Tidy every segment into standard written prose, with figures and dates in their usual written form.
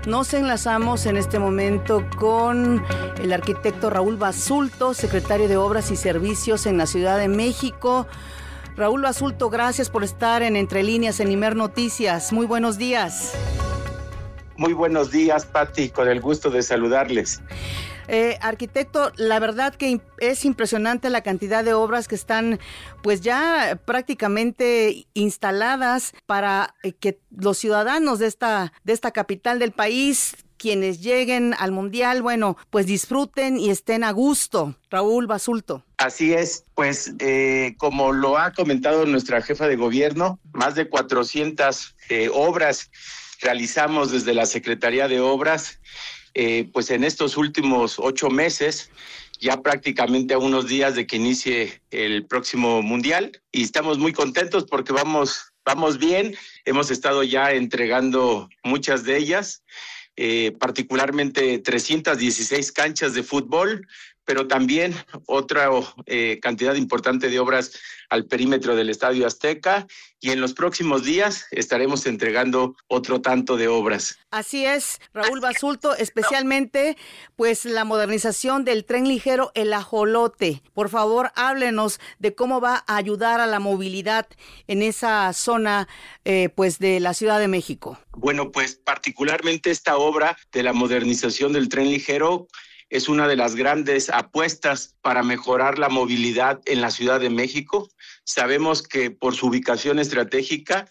Nos enlazamos en este momento con el arquitecto Raúl Basulto, secretario de Obras y Servicios en la Ciudad de México. Raúl Basulto, gracias por estar en Entre Líneas en Imer Noticias. Muy buenos días. Muy buenos días, Pati, con el gusto de saludarles. Arquitecto, la verdad que es impresionante la cantidad de obras que están pues ya prácticamente instaladas para que los ciudadanos de esta capital del país, quienes lleguen al Mundial, bueno, pues disfruten y estén a gusto. Raúl Basulto. Así es, pues como lo ha comentado nuestra jefa de gobierno, más de 400 obras realizamos desde la Secretaría de Obras. Pues en estos últimos 8 meses, ya prácticamente a unos días de que inicie el próximo Mundial, y estamos muy contentos porque vamos bien. Hemos estado ya entregando muchas de ellas, particularmente 316 canchas de fútbol, pero también otra cantidad importante de obras al perímetro del Estadio Azteca, y en los próximos días estaremos entregando otro tanto de obras. Así es, Raúl Basulto, especialmente pues la modernización del tren ligero El Ajolote. Por favor, háblenos de cómo va a ayudar a la movilidad en esa zona pues de la Ciudad de México. Bueno, pues particularmente esta obra de la modernización del tren ligero es una de las grandes apuestas para mejorar la movilidad en la Ciudad de México. Sabemos que por su ubicación estratégica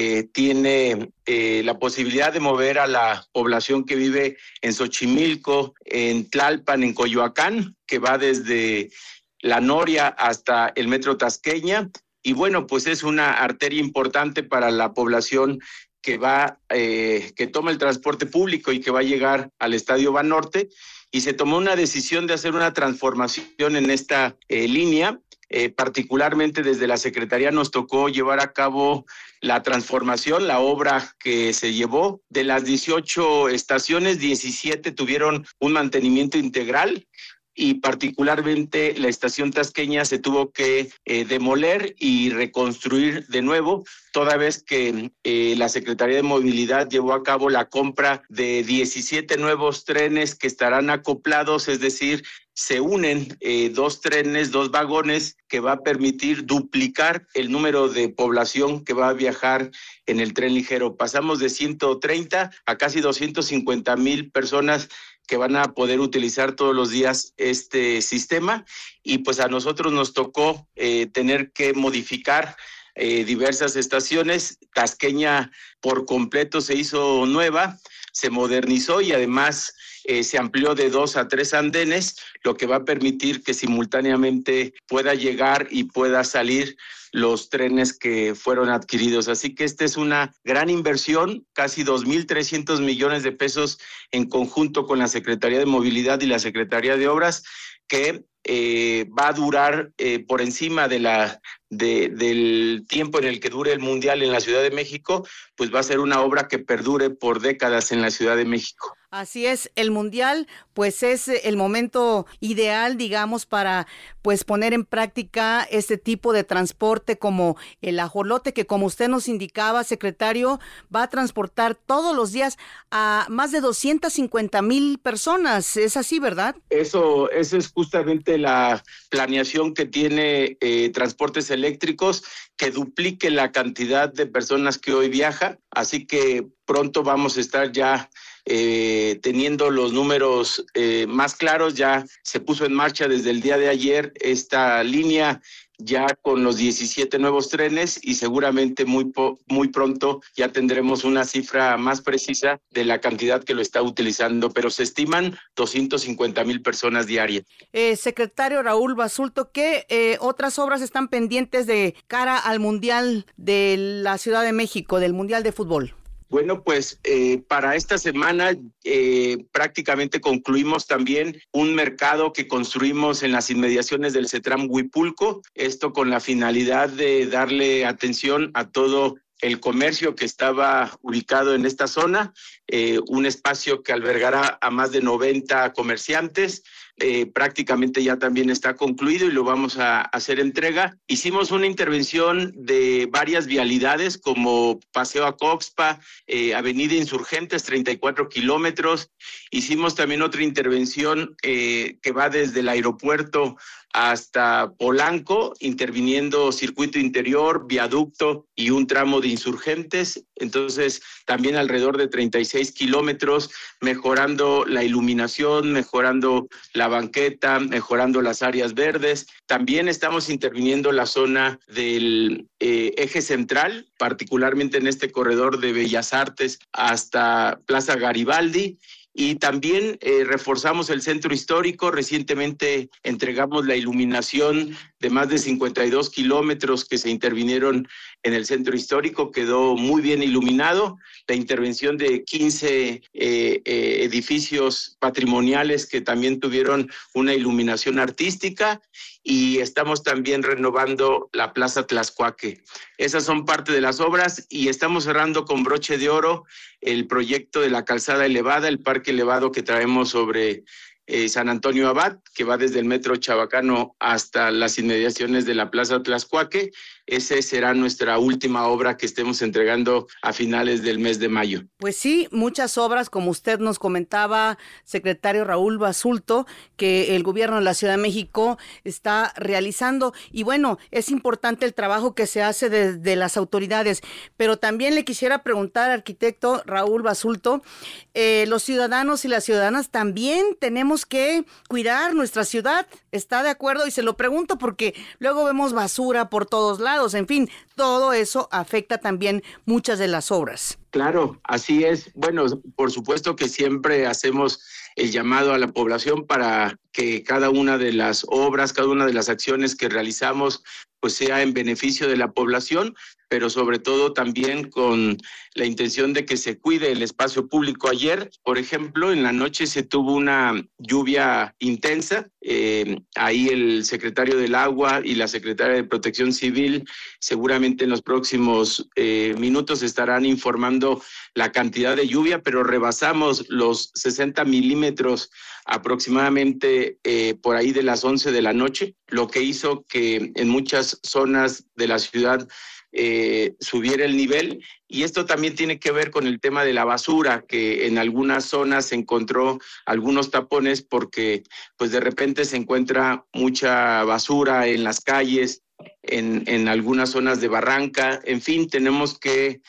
tiene la posibilidad de mover a la población que vive en Xochimilco, en Tlalpan, en Coyoacán, que va desde La Noria hasta el Metro Tasqueña. Y bueno, pues es una arteria importante para la población que toma el transporte público y que va a llegar al Estadio Banorte. Y se tomó una decisión de hacer una transformación en esta línea. Particularmente desde la Secretaría nos tocó llevar a cabo la transformación, la obra que se llevó. De las 18 estaciones, 17 tuvieron un mantenimiento integral, y particularmente la estación tasqueña se tuvo que demoler y reconstruir de nuevo, toda vez que la Secretaría de Movilidad llevó a cabo la compra de 17 nuevos trenes que estarán acoplados, es decir, se unen 2 trenes, 2 vagones, que va a permitir duplicar el número de población que va a viajar en el tren ligero. Pasamos de 130 a casi 250,000 personas que van a poder utilizar todos los días este sistema, y pues a nosotros nos tocó tener que modificar diversas estaciones. Tasqueña por completo se hizo nueva, se modernizó y además se amplió de 2 a 3 andenes, lo que va a permitir que simultáneamente pueda llegar y pueda salir los trenes que fueron adquiridos. Así que esta es una gran inversión, casi 2,300 millones de pesos en conjunto con la Secretaría de Movilidad y la Secretaría de Obras, que va a durar por encima del tiempo en el que dure el Mundial en la Ciudad de México, pues va a ser una obra que perdure por décadas en la Ciudad de México. Así es, el Mundial pues es el momento ideal, digamos, para pues poner en práctica este tipo de transporte como el ajolote, que como usted nos indicaba, secretario, va a transportar todos los días a más de 250,000 personas. ¿Es así, verdad? Eso es justamente la planeación que tiene Transportes Eléctricos, que duplique la cantidad de personas que hoy viaja. Así que pronto vamos a estar ya teniendo los números más claros. Ya se puso en marcha desde el día de ayer esta línea, ya con los 17 nuevos trenes, y seguramente muy pronto ya tendremos una cifra más precisa de la cantidad que lo está utilizando, pero se estiman 250,000 personas diarias. Secretario Raúl Basulto, ¿qué otras obras están pendientes de cara al Mundial de la Ciudad de México, del Mundial de Fútbol? Bueno, pues para esta semana prácticamente concluimos también un mercado que construimos en las inmediaciones del CETRAM Huipulco, esto con la finalidad de darle atención a todo el comercio que estaba ubicado en esta zona, un espacio que albergará a más de 90 comerciantes, prácticamente ya también está concluido y lo vamos a hacer entrega. Hicimos una intervención de varias vialidades como Paseo Acoxpa, Avenida Insurgentes, 34 kilómetros. Hicimos también otra intervención que va desde el aeropuerto hasta Polanco, interviniendo circuito interior, viaducto y un tramo de Insurgentes. Entonces, también alrededor de 36 kilómetros, mejorando la iluminación, mejorando la banqueta, mejorando las áreas verdes. También estamos interviniendo la zona del eje central, particularmente en este corredor de Bellas Artes hasta Plaza Garibaldi. Y también reforzamos el centro histórico. Recientemente entregamos la iluminación de más de 52 kilómetros que se intervinieron en el centro histórico. Quedó muy bien iluminado. La intervención de 15 edificios patrimoniales que también tuvieron una iluminación artística. Y estamos también renovando la Plaza Tlaxcuaque. Esas son parte de las obras y estamos cerrando con broche de oro el proyecto de la calzada elevada, el parque elevado que traemos sobre San Antonio Abad, que va desde el Metro Chabacano hasta las inmediaciones de la Plaza Tlaxcuaque. Esa será nuestra última obra que estemos entregando a finales del mes de mayo. Pues sí, muchas obras, como usted nos comentaba, secretario Raúl Basulto, que el gobierno de la Ciudad de México está realizando. Y bueno, es importante el trabajo que se hace de las autoridades. Pero también le quisiera preguntar, arquitecto Raúl Basulto, los ciudadanos y las ciudadanas también tenemos que cuidar nuestra ciudad. ¿Está de acuerdo? Y se lo pregunto porque luego vemos basura por todos lados. En fin, todo eso afecta también muchas de las obras. Claro, así es. Bueno, por supuesto que siempre hacemos el llamado a la población para que cada una de las obras, cada una de las acciones que realizamos, pues sea en beneficio de la población, pero sobre todo también con la intención de que se cuide el espacio público. Ayer, por ejemplo, en la noche se tuvo una lluvia intensa. Ahí el secretario del Agua y la secretaria de Protección Civil seguramente en los próximos minutos estarán informando la cantidad de lluvia, pero rebasamos los 60 milímetros aproximadamente por ahí de las 11 de la noche, lo que hizo que en muchas zonas de la ciudad subiera el nivel. Y esto también tiene que ver con el tema de la basura, que en algunas zonas se encontró algunos tapones porque pues de repente se encuentra mucha basura en las calles, en algunas zonas de Barranca. En fin, tenemos que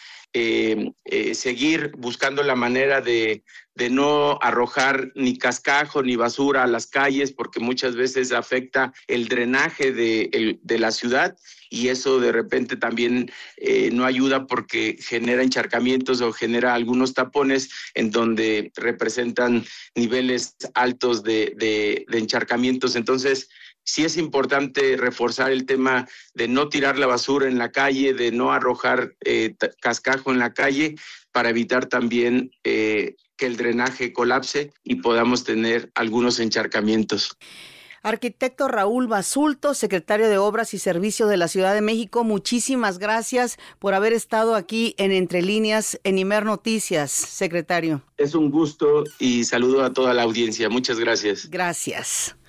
seguir buscando la manera de no arrojar ni cascajo ni basura a las calles, porque muchas veces afecta el drenaje de la ciudad, y eso de repente también no ayuda porque genera encharcamientos o genera algunos tapones en donde representan niveles altos de encharcamientos. Entonces, sí es importante reforzar el tema de no tirar la basura en la calle, de no arrojar cascajo en la calle, para evitar también que el drenaje colapse y podamos tener algunos encharcamientos. Arquitecto Raúl Basulto, secretario de Obras y Servicios de la Ciudad de México, muchísimas gracias por haber estado aquí en Entre Líneas en Imer Noticias, secretario. Es un gusto y saludo a toda la audiencia. Muchas gracias. Gracias.